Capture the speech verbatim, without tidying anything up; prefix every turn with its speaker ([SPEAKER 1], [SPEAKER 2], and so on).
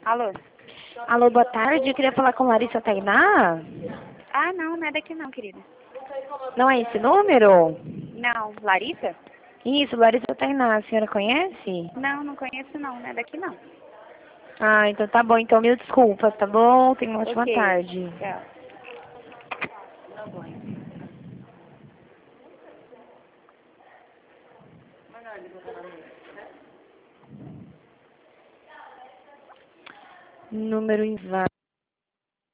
[SPEAKER 1] Alô?
[SPEAKER 2] Alô, boa tarde. Eu queria falar com Larissa Tainá.
[SPEAKER 1] Ah, não, não é daqui não, querida.
[SPEAKER 2] Não é esse número?
[SPEAKER 1] Não, Larissa?
[SPEAKER 2] Isso, Larissa Tainá. A senhora conhece?
[SPEAKER 1] Não, não conheço não, não é daqui não.
[SPEAKER 2] Ah, então tá bom. Então, mil desculpas, tá bom? Tenha uma ótima
[SPEAKER 1] Ok,
[SPEAKER 2] tarde.
[SPEAKER 1] tchau.
[SPEAKER 2] Número inválido.